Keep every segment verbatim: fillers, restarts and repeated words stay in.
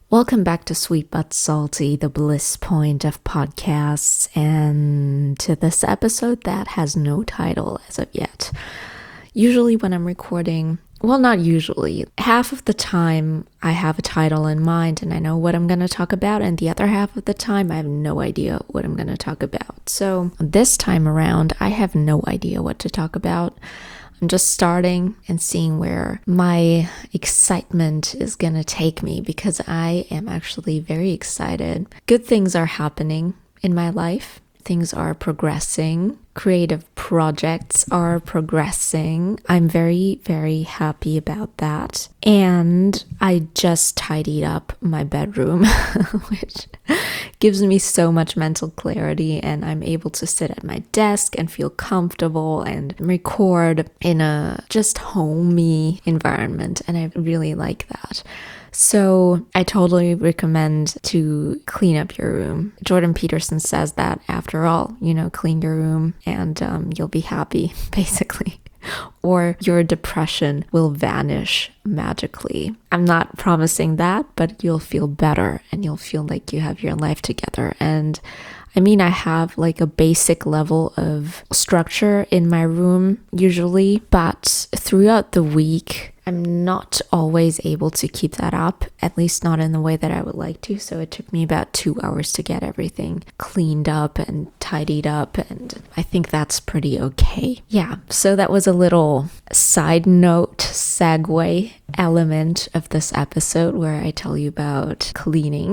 Welcome back to Sweet But Salty, the bliss point of podcasts, and to this episode that has no title as of yet. Usually when I'm recording, well, not usually, half of the time I have a title in mind and I know what I'm going to talk about, and the other half of the time I have no idea what I'm going to talk about. So this time around, I have no idea what to talk about. I'm just starting and seeing where my excitement is going to take me because I am actually very excited. Good things are happening in my life. Things are progressing. Creative projects are progressing. I'm very, very happy about that. And I just tidied up my bedroom, which gives me so much mental clarity, and I'm able to sit at my desk and feel comfortable and record in a just homey environment, and I really like that. So I totally recommend to clean up your room. Jordan Peterson says that after all, you know, clean your room and um, you'll be happy, basically. Or your depression will vanish magically. I'm not promising that, but you'll feel better and you'll feel like you have your life together. And I mean, I have like a basic level of structure in my room usually, but throughout the week, I'm not always able to keep that up, at least not in the way that I would like to. So it took me about two hours to get everything cleaned up and tidied up, and I think that's pretty okay. Yeah, so that was a little side note, segue element of this episode where I tell you about cleaning.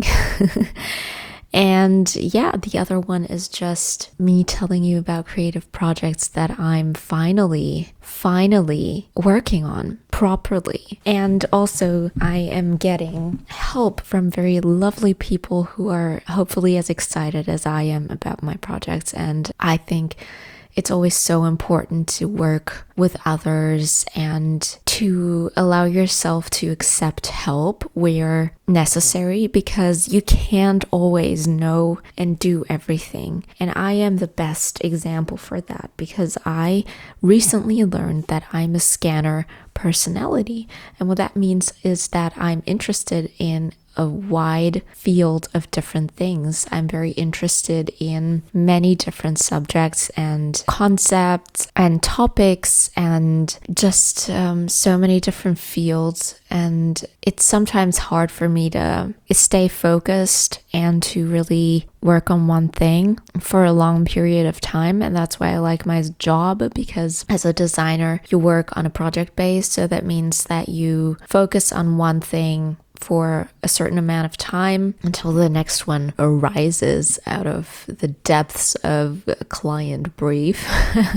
And yeah, the other one is just me telling you about creative projects that I'm finally, finally working on properly. And also I am getting help from very lovely people who are hopefully as excited as I am about my projects. And I think it's always so important to work with others and to allow yourself to accept help where necessary, because you can't always know and do everything. And I am the best example for that because I recently learned that I'm a scanner personality. And what that means is that I'm interested in a wide field of different things. I'm very interested in many different subjects and concepts and topics and just um, so many different fields. And it's sometimes hard for me to stay focused and to really work on one thing for a long period of time. And that's why I like my job, because as a designer, you work on a project base. So that means that you focus on one thing for a certain amount of time until the next one arises out of the depths of a client brief.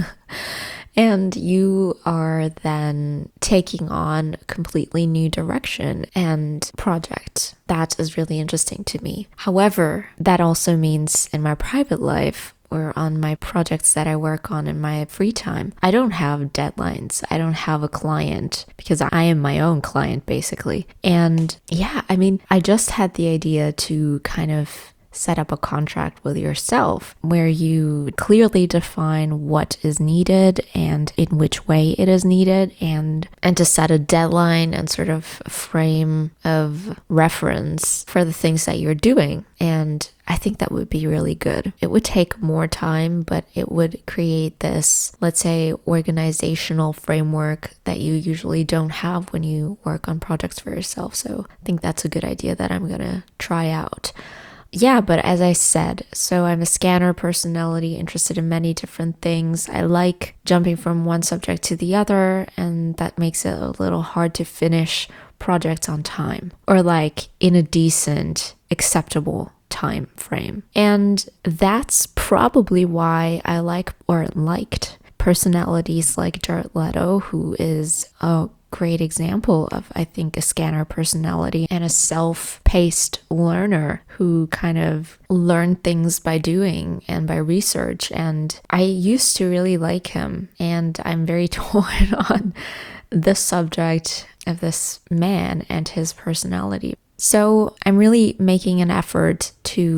And you are then taking on a completely new direction and project. That is really interesting to me. However, that also means in my private life, or on my projects that I work on in my free time, I don't have deadlines. I don't have a client because I am my own client basically. And yeah, I mean, I just had the idea to kind of set up a contract with yourself where you clearly define what is needed and in which way it is needed, and and to set a deadline and sort of frame of reference for the things that you're doing. And I think that would be really good. It would take more time, but it would create this, let's say, organizational framework that you usually don't have when you work on projects for yourself. So I think that's a good idea that I'm gonna try out. Yeah, but as I said, so I'm a scanner personality, interested in many different things. I like jumping from one subject to the other, and that makes it a little hard to finish projects on time, or like in a decent, acceptable time frame. And that's probably why I like or liked personalities like Jared Leto, who is a great example of, I think, a scanner personality and a self-paced learner who kind of learned things by doing and by research. And I used to really like him, and I'm very torn on the subject of this man and his personality. So I'm really making an effort to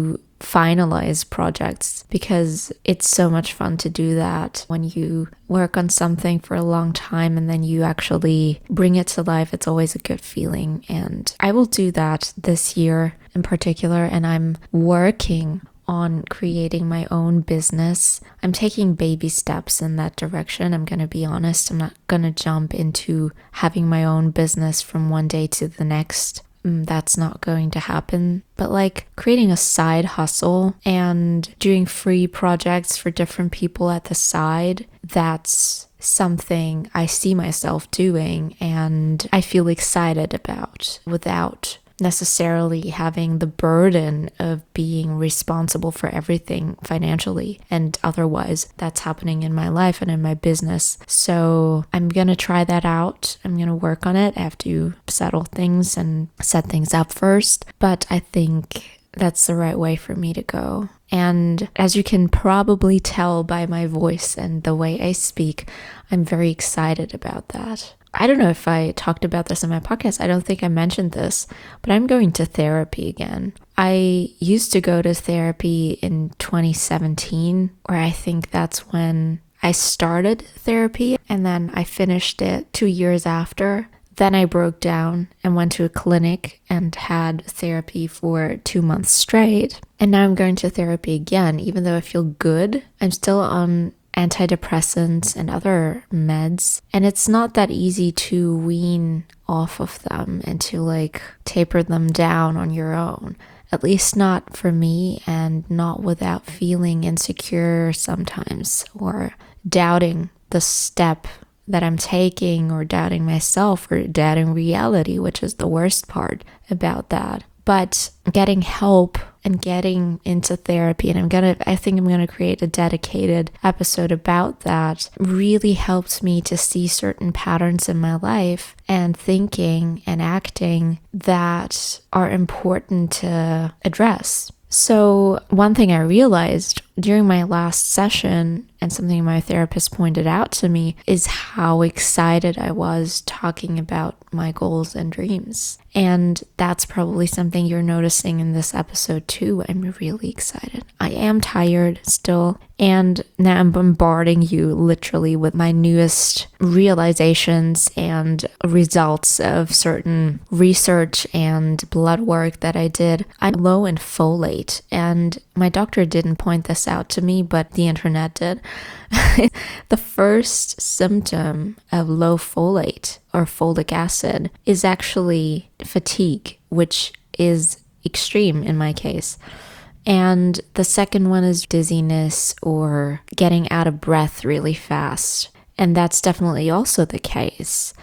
finalize projects, because it's so much fun to do that when you work on something for a long time and then you actually bring it to life. It's always a good feeling, and I will do that this year in particular, and I'm working on creating my own business. I'm taking baby steps in that direction. I'm going to be honest. I'm not going to jump into having my own business from one day to the next. Mm, That's not going to happen. But like creating a side hustle and doing free projects for different people at the side, that's something I see myself doing and I feel excited about without necessarily having the burden of being responsible for everything financially and otherwise that's happening in my life and in my business. So I'm gonna try that out. I'm gonna work on it. I have to settle things and set things up first, but I think that's the right way for me to go. And as you can probably tell by my voice and the way I speak, I'm very excited about that. I don't know if I talked about this in my podcast. I don't think I mentioned this, but I'm going to therapy again. I used to go to therapy in twenty seventeen, or I think that's when I started therapy, and then I finished it two years after. Then I broke down and went to a clinic and had therapy for two months straight. And now I'm going to therapy again, even though I feel good. I'm still on antidepressants and other meds, and it's not that easy to wean off of them and to like taper them down on your own, at least not for me, and not without feeling insecure sometimes or doubting the step that I'm taking, or doubting myself, or doubting reality, which is the worst part about that. But getting help and getting into therapy, and I'm gonna, I think I'm gonna create a dedicated episode about that, really helped me to see certain patterns in my life and thinking and acting that are important to address. So one thing I realized during my last session, and something my therapist pointed out to me, is how excited I was talking about my goals and dreams. And that's probably something you're noticing in this episode too. I'm really excited. I am tired still, and now I'm bombarding you literally with my newest realizations and results of certain research and blood work that I did. I'm low in folate, and my doctor didn't point this out to me, but the internet did. The first symptom of low folate or folic acid is actually fatigue, which is extreme in my case. And the second one is dizziness or getting out of breath really fast. And that's definitely also the case.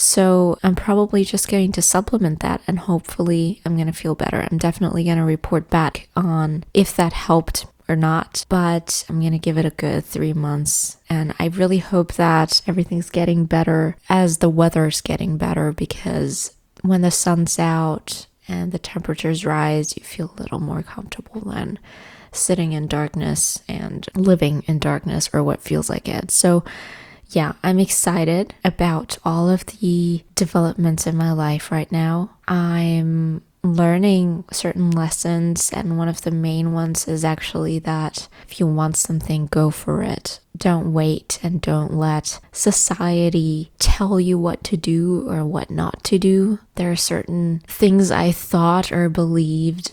So I'm probably just going to supplement that, and hopefully I'm going to feel better. I'm definitely going to report back on if that helped or not, but I'm going to give it a good three months. And I really hope that everything's getting better as the weather's getting better, because when the sun's out and the temperatures rise, you feel a little more comfortable than sitting in darkness and living in darkness, or what feels like it. So yeah, I'm excited about all of the developments in my life right now. I'm learning certain lessons, and one of the main ones is actually that if you want something, go for it. Don't wait, and don't let society tell you what to do or what not to do. There are certain things I thought or believed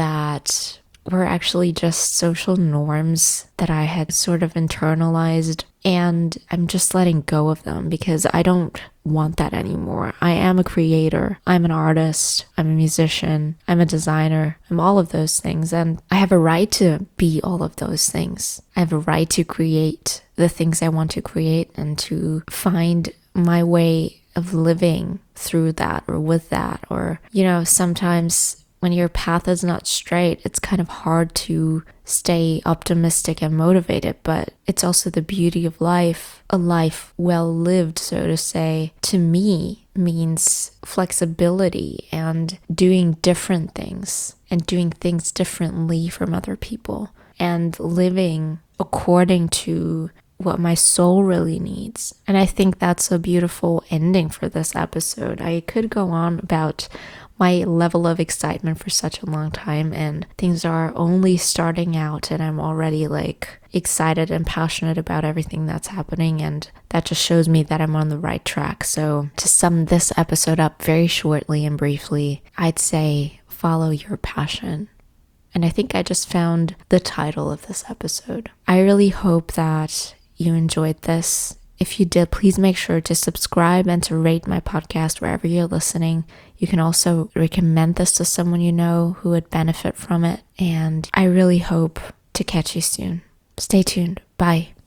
that were actually just social norms that I had sort of internalized, and I'm just letting go of them because I don't want that anymore. I am a creator. I'm an artist. I'm a musician. I'm a designer. I'm all of those things, and I have a right to be all of those things. I have a right to create the things I want to create and to find my way of living through that or with that. Or, you know, sometimes when your path is not straight, it's kind of hard to stay optimistic and motivated, but it's also the beauty of life. A life well lived, so to say, to me means flexibility and doing different things and doing things differently from other people and living according to what my soul really needs. And I think that's a beautiful ending for this episode. I could go on about my level of excitement for such a long time, and things are only starting out and I'm already like excited and passionate about everything that's happening, and that just shows me that I'm on the right track. So to sum this episode up very shortly and briefly, I'd say follow your passion. And I think I just found the title of this episode. I really hope that you enjoyed this. If you did, please make sure to subscribe and to rate my podcast wherever you're listening. You can also recommend this to someone you know who would benefit from it. And I really hope to catch you soon. Stay tuned. Bye.